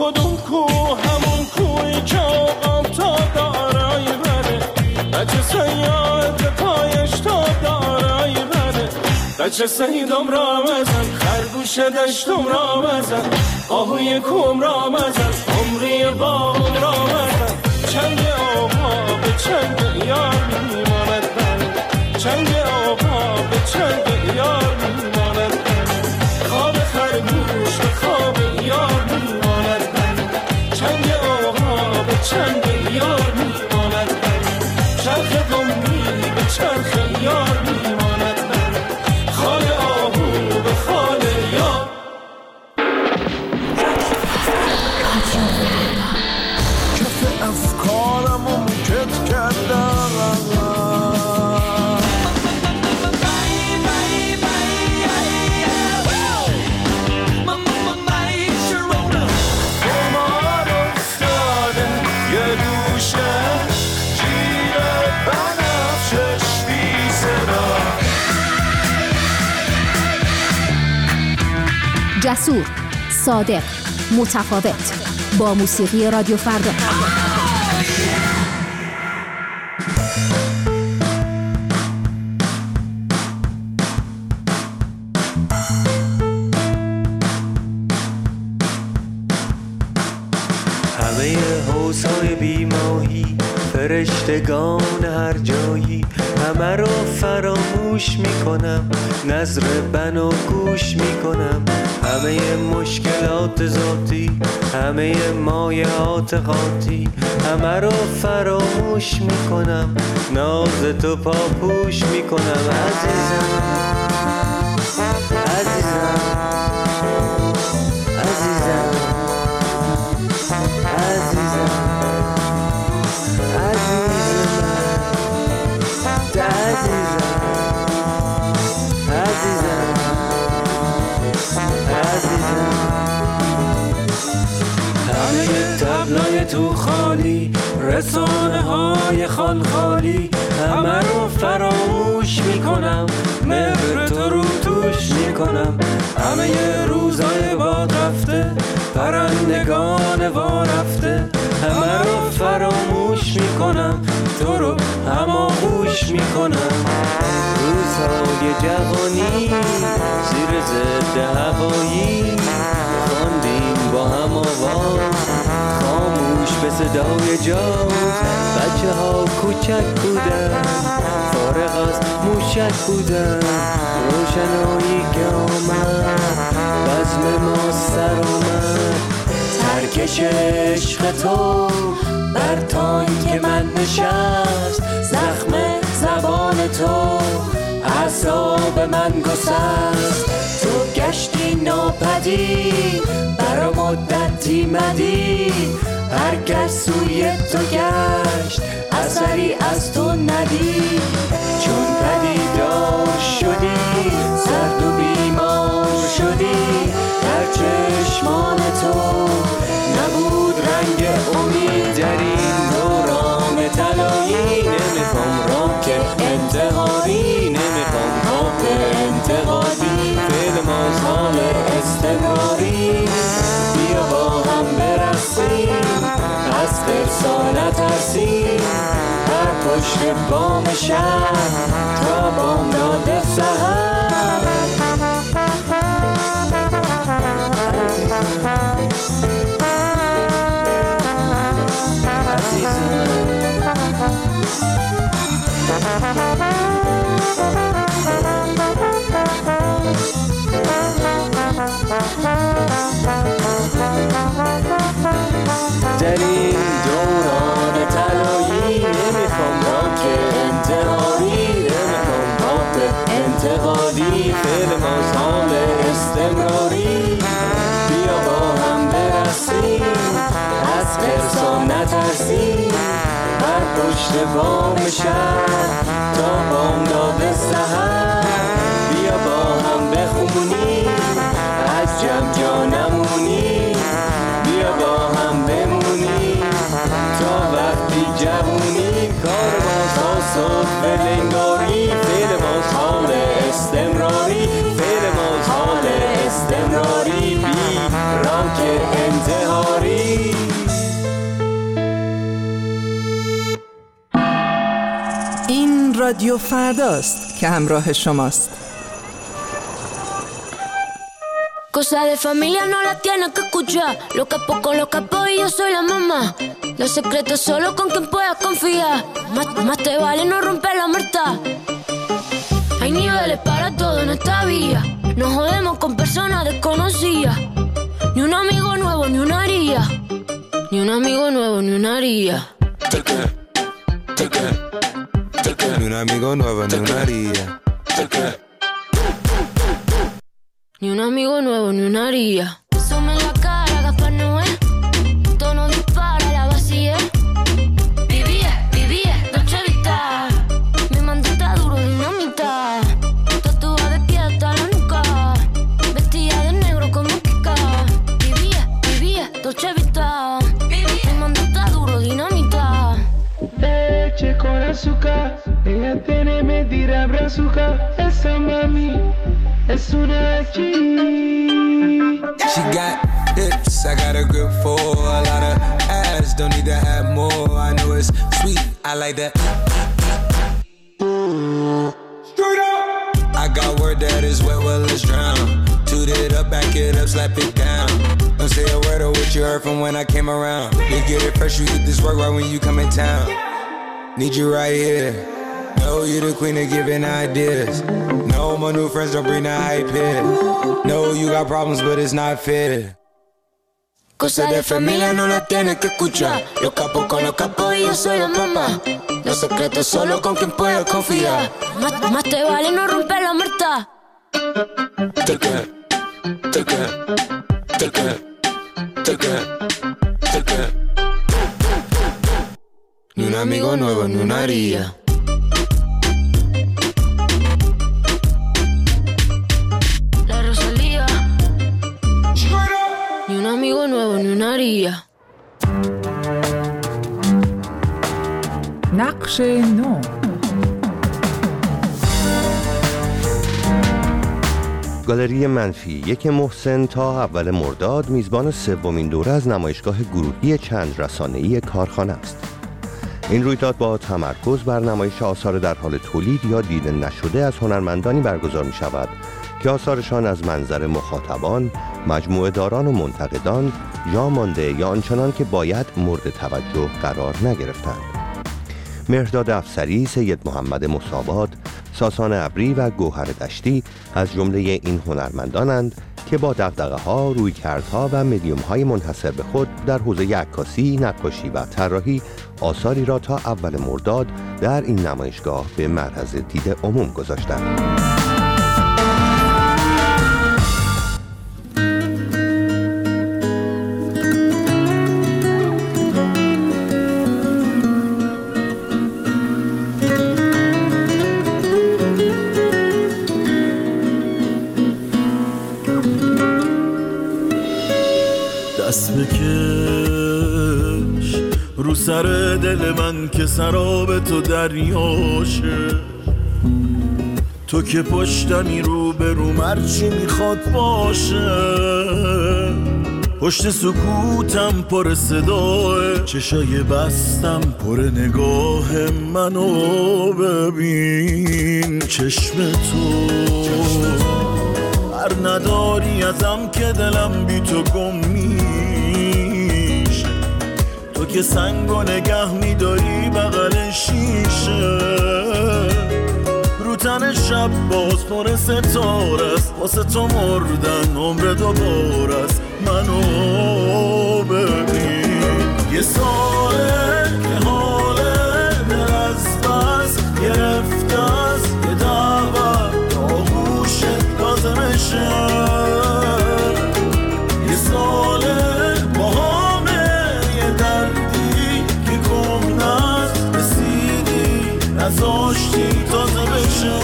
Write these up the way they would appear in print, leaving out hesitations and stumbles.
کدوم کو همون کوی که آقام تا دارای بره بچه سیاد پایش تا دارای بره بچه سیدم را مزن خرگوش دشتم را مزن آهوی کم را مزن عمری باغم را مزن چنگ آقا به چنگ یار میماند بره چنگ آقا به چنگ یار میماند بره خواب خرگوش به خواب یار میماند بره چنگ آقا به چنگ یار میماند بره چرخ قومی به چرخ یار میماند بره خال آهو به خال یار کف افکارمو میکت کردم جسور، صادق، متفاوت، با موسیقی رادیو فردا. همه حوض‌های بیماهی فرشتگان هر جایی همه رو فراموش میکنم نظر بنا گوش میکنم همه مشکلات ذاتی همه مایعات خاطی همه رو فراموش میکنم ناز تو پاپوش میکنم عزیزم عزیزم عزیزم عزیزم همه تبلای تو خالی رسانه های خال خالی همه رو فراموش میکنم مهر تو رو توش میکنم همه روزای باد رفته پرندگان وا رفته همه رو فراموش میکنم تو رو هماغوش میکنم روزهای جوانی زیر ضد هوایی خواندیم با هم آواز خاموش به صدای جاز بچه ها کوچک بودن فارغ از موشک بودن روشنایی که آمد بزم ما سر اومد ترکش عشق تو بر تانک من نشست زخم زبان تو اعصاب من گسست تو گشتی ناپدید برا مدتی مدید هر کس سوی تو گشت اثری از تو ندید چون پدیدار شدی سرد و بیمار شدی در چشمان تو نبود رنگ امید در این دوران طلایی نمیخوام راک انتحاری نمیخوام راک انتقادی فعل مازال استمراری بیا با هم برسیم از خرسا نترسیم هر پشت بام شهر تا بامداد سحر در این دوران طلایی نمیخوام راک انتحاری نمیخوام راک انتقادی فعل مازال استمراری بیا با هم برسیم از خرسا نترسیم هر پشت بام شهر تا بامداد سحر بیا با هم بخونیم از جمع جا نمونیم بیا با هم بمونیم تا وقتی جوونیم کار بازها صبح بلنگاری فعل مازال استمراری فعل مازال استمراری بی راک انتحاری رادیو فرداست که همراه شماست. Cosa de familia no la tienes que escuchar. Lo capo con los capos y yo soy la mamá. Los secretos solo con quien puedas confiar. Más te vale no romper la muerta. Hay niveles para todo en esta vía. Nos jodemos con personas desconocidas. Ni un amigo nuevo ni una haría. Ni un amigo nuevo ni una haría. Ni un amigo nuevo ni una haría. Ni un amigo nuevo ni una haría. Asome en la cara, Gaspar Noé. Tono dispara, la vacía. Vivía, Dolce Vita. Mi mandita duro, dinamita. Tatuada de pie hasta la nuca. Vestida de negro como Kika. Vivía, Dolce Vita. Mi mandita duro, dinamita. Leche con azúcar. Ella tiene medida brazuca. Esa mami es una G. She got hips, I got a grip for a lot of ass, don't need to have more. I know it's sweet, I like that. Straight up. I got word that is wet, well let's drown. Toot it up, back it up, slap it down. Don't say a word of what you heard from when I came around. You get it fresh, you get this work right when you come in town. Need you right here. Know you the queen of giving ideas. No, my new friends don't bring the hype here. No, you got problems, but it's not fair. Cosa de familia no la tienes que escuchar. Los capos con los capos y yo soy la mamá. Los secretos solo con quien puedas confiar. Más te vale no romper la muerta. Ni un amigo nuevo ni una haría. Ni un amigo nuevo ni una haría. نقش نو. گالری منفی یک محسن تا اول مرداد میزبان سومین دوره از نمایشگاه گروهی چند رسانه‌ای کارخانه است. این رویداد با تمرکز بر نمایش آثار در حال تولید یا دیده نشده از هنرمندانی برگزار می شود که آثارشان از منظر مخاطبان، مجموعه داران و منتقدان جا مانده یا آنچنان که باید مورد توجه قرار نگرفتند. مهرداد افسری، سید محمد مصابات، ساسان ابری و گوهر دشتی از جمله این هنرمندانند که با دغدغه‌ها، رویکردها و مدیوم‌های منحصر به خود در حوزه عکاسی، نقاشی و طراحی آثاری را تا اول مرداد در این نمایشگاه به معرض دید عموم گذاشتند. دست بکش رو سر دل من که سراب تو دریاشه، تو که پشتمی رو به رو مرچی میخواد باشه، پشت سکوتم پر صداه، چشای بستم پر نگاه منو ببین، چشم تو هر نداری ازم که دلم بی تو گم میشه، تو که سنگو نگه میداری بغل شیشه، رو تن شب باز پر ستاره است، واسه تو مردن عمر دوباره است، منو ببین. یه ساله که حال دل از بس گرفته است، یه دعوت آغوشت لازمشه، یه ساله با همه یه دردی که کم نست رسیدی نزاشتی تازه بشه.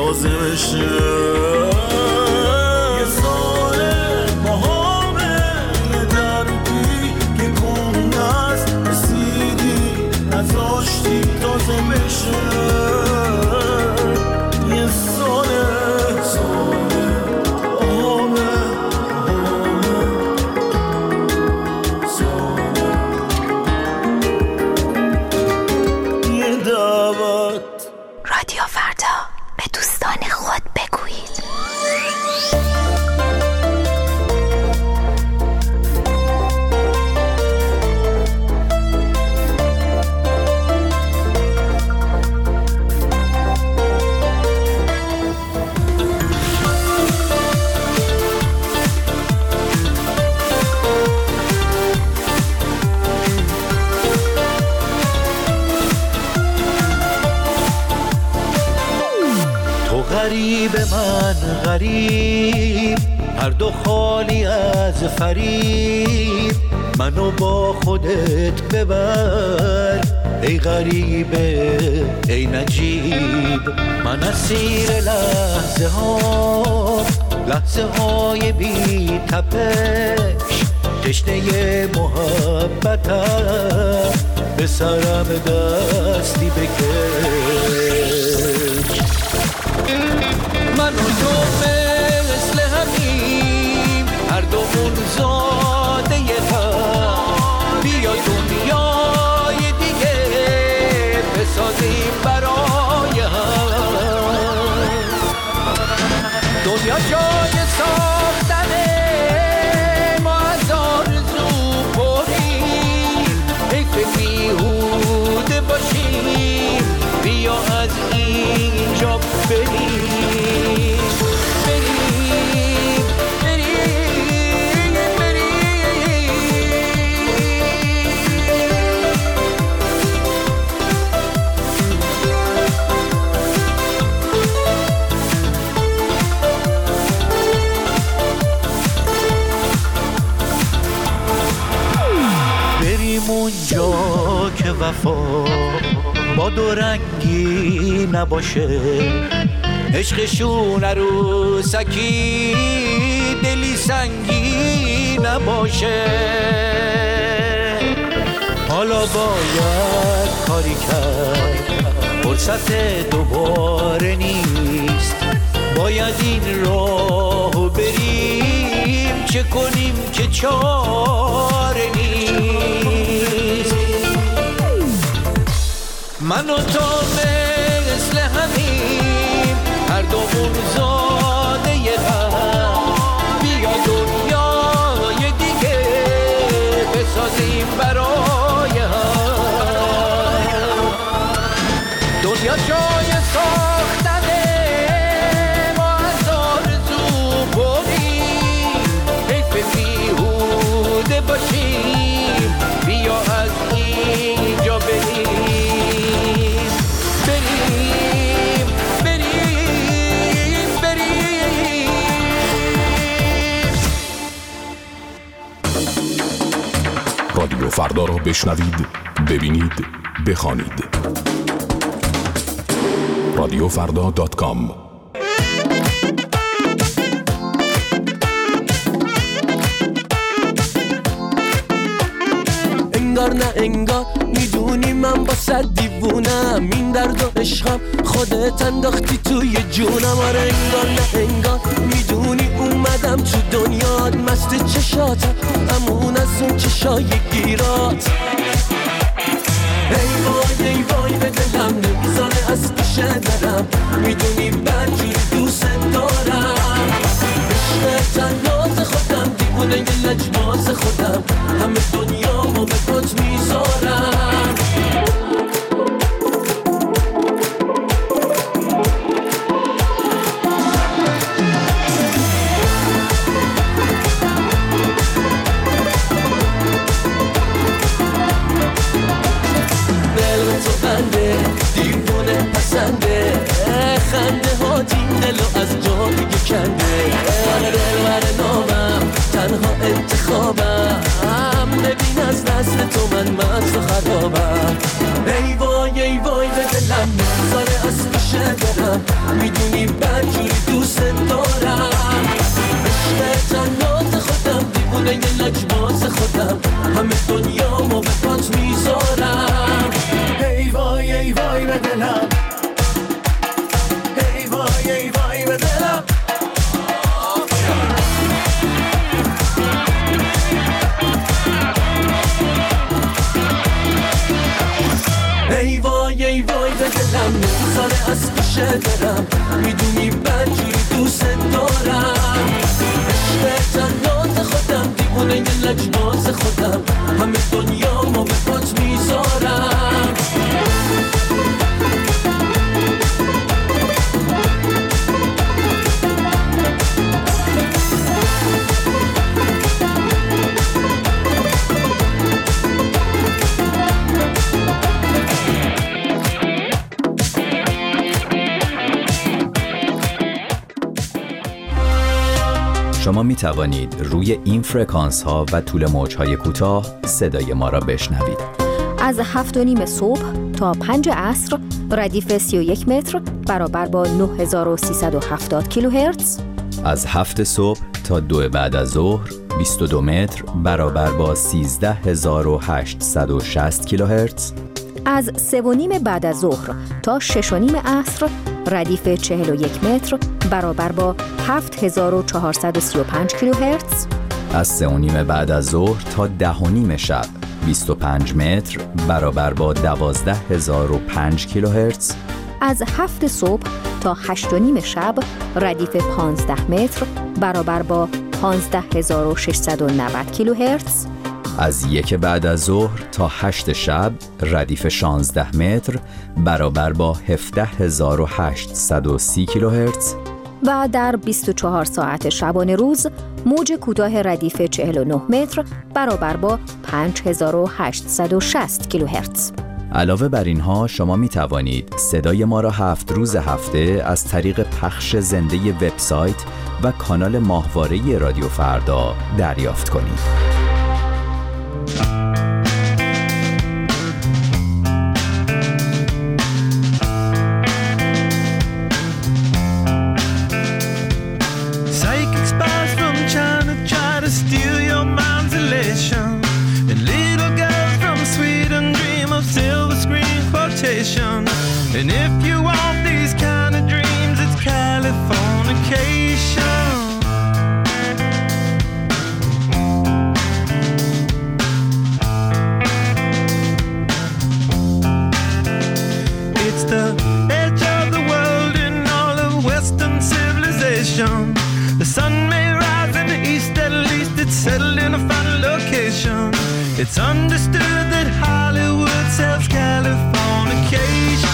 تازه بشه. یه ساله باهامه یه دردی که کنده است رسیدی نذاشتی تازه بشه. یه ساله رادیو فردا به دوستان خود بگویید. غریب من غریب، هر دو خالی از فریب، منو با خودت ببر ای غریبه ای نجیب. من اسیر لحظه های بی تپش، تشنه محبتم به سرم دستی بکش. من و تو مثل همیم، هر دومون زاده هم، بیا دنیای دیگه بسازیم برای هم. دنیا جای ساختنه، ما از آرزو پریم، حیف بیهوده باشیم، بیا از اینجا بریم. اونجا که وفا با دو رنگی نباشه، عشقشون عروسکی دلی سنگی نباشه. حالا باید کاری کرد، فرصت دوباره نیست، باید این راهو بریم، چه کنیم که چاره نیست. من و تو مثل همیم، هر دومون زاده هم، بیا دنیای دیگه بسازیم برای هم. دنیا جای ساختنه، ما از آرزو بریم، حیف بیهوده باشیم، بیا از اینجا بریم. رادیو فردا را بشنوید، ببینید، بخوانید. radiofrda.com. انگار نه انگار میدونی من با صد دیوونم، این درد و عشقم خودت انداختی توی جونم. آره انگار نه انگار میدونی اومدم تو دنیات، مست چشاتم همون از اون چشای گیرات. ای وای به دلم نمیذاره از پیش درم، میدونی برجوری دوست دارم. عشق تناز خودم، دیوونه یه لجباز خودم، همه دنیامو به پات میذارم. دیوونه پسنده، خنده ها دین میدونی بدجوری دوست دارم، عشق تنات خودم، دیوونه یه لجباز خودم، همه دنیا ما به پات میذارم. شما می توانید روی این فرکانس ها و طول موج های کوتاه صدای ما را بشنوید. از 7:30 صبح تا 5 عصر ردیف 31 متر برابر با 9370 کیلوهرتز. از 7 صبح تا 2 بعد از ظهر 22 متر برابر با 13860 کیلوهرتز. از 3:30 بعد از ظهر تا 6:30 عصر ردیف 41 متر برابر با 7435 کیلوهرتز. از 3:30 بعد از ظهر تا 10:30 شب 25 متر برابر با 12005 کیلوهرتز. از 7 صبح تا 8:30 شب ردیف 15 متر برابر با 15690 کیلوهرتز. از 1 بعد از ظهر تا 8 شب ردیف 16 متر برابر با 17830 کیلوهرتز. و در 24 ساعت شبانه روز موج کوتاه ردیف 49 متر برابر با 5860 کیلوهرتز. علاوه بر اینها شما می توانید صدای ما را 7 روز هفته از طریق پخش زنده وبسایت و کانال ماهواره رادیو فردا دریافت کنید. And if you want these kind of dreams, it's Californication. It's the edge of the world in all of Western civilization. The sun may rise in the east, at least it's settled in a final location. It's understood that Hollywood sells Californication.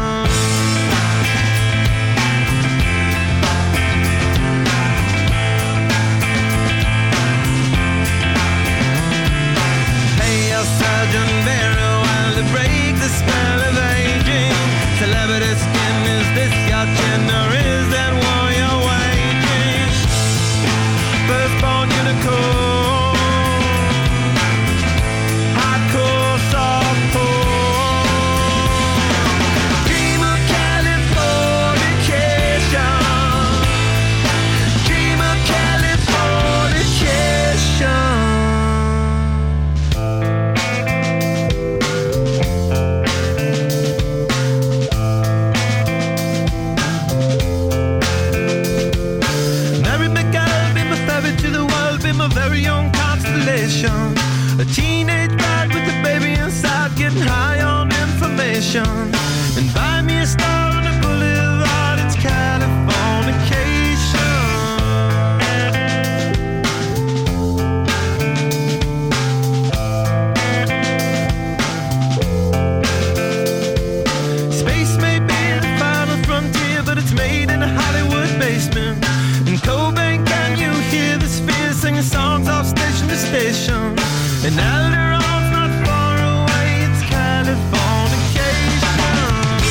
A teenage bride with a baby inside, getting high on information. And buy me a star on the boulevard, it's Californication. Space may be the final frontier, but it's made in a Hollywood basement. In Cobain, can you hear the sphere singing songs off station to station? And Alderon's not far away, it's Californication.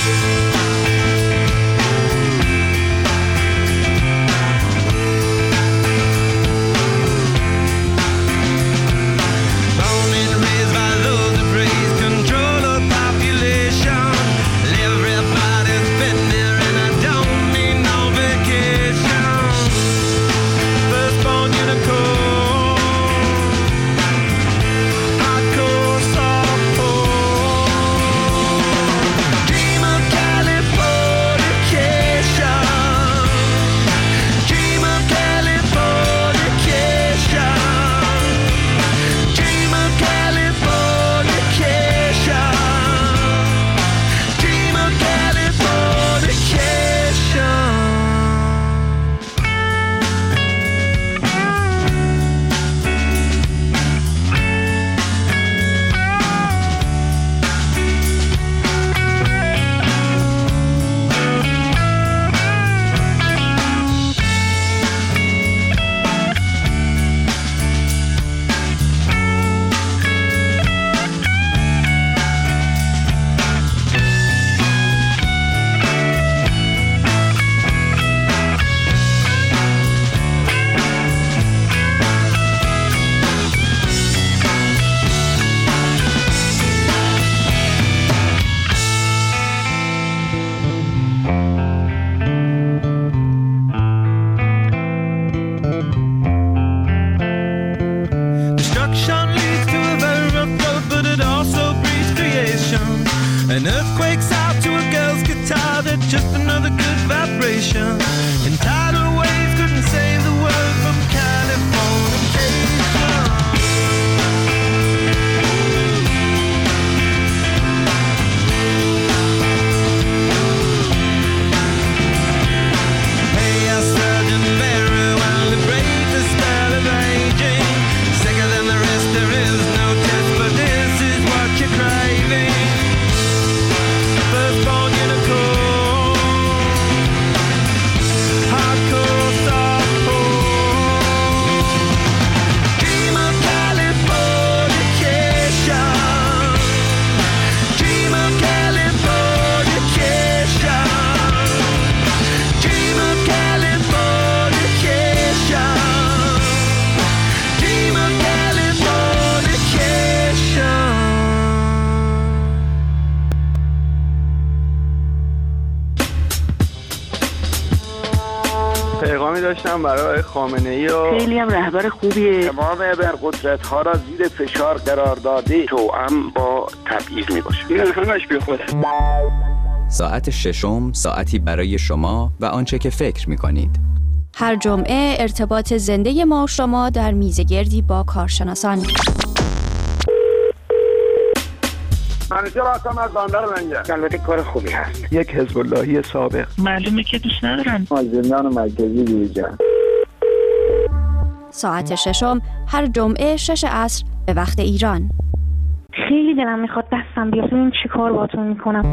Born and raised by those that praise control of population. Everybody's been there and I don't need no vacation. پیغامی داشتم برای خامنه‌ای و خیلی هم رهبر خوبیه. تمام ابرقدرت‌ها را زیر فشار قرار داده، توأم با تبعیض میباشه. این همش بیخوده. ساعت ششم ساعتی برای شما و آنچه که فکر می‌کنید. هر جمعه ارتباط زنده ما شما در میزگردی با کارشناسان. منیژه راستم از باندار منجه. البته کار خوبی هست. یک حزب اللهی سابق. معلومه که دوست ندارن. زندان مرکزی بیرجان. ساعت ششم هر جمعه 6 عصر به وقت ایران. خیلی دلم میخواد دستم بیاد. این چی کار باتون میکنم؟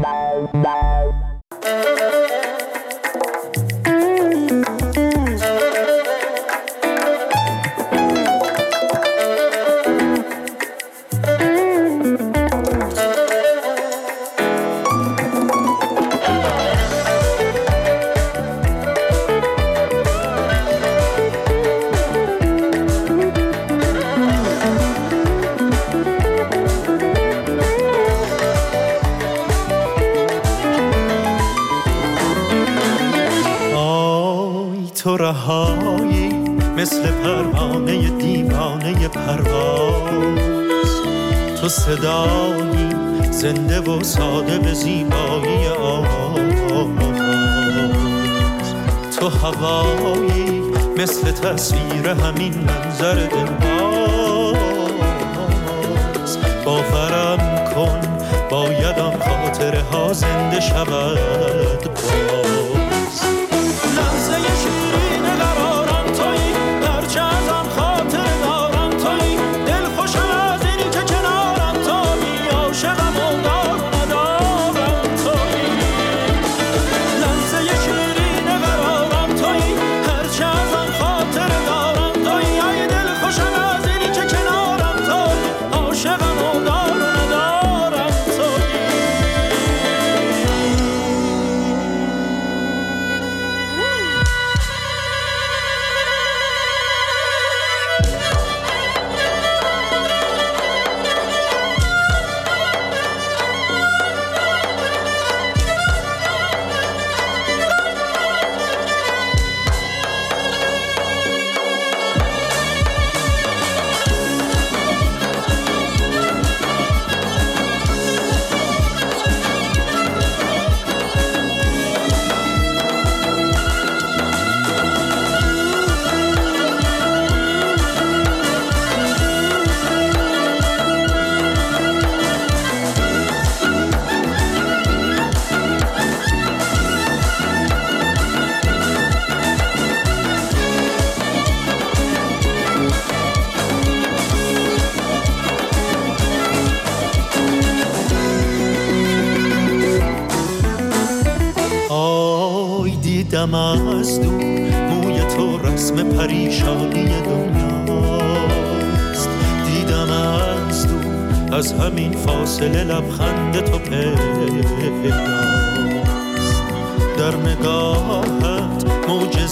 تو رهایی مثل پروانه دیوانه پرواز، تو صدایی زنده و ساده به زیبایی آواز، تو هوایی مثل تصویر همین منظر دلباز. باورم کن باید آن خاطره ها زنده شود باز. لحظه شیرین قرارم تویی، هرچه از آن خاطر دارم تویی، دل خوشم از این که کنارم تویی، عاشقم و دار و ندارم تویی. لحظه شیرین قرارم تویی، هرچه از آن خاطر دارم تویی، ای دل خوشم از این که کنارم تویی، عاشقم و دار و ندارم تویی. دیدم از دور موی تو رسم پریشانی دنیاست، دیدم از دور از همین فاصله لبخند تو پیداست، در نگاهت موج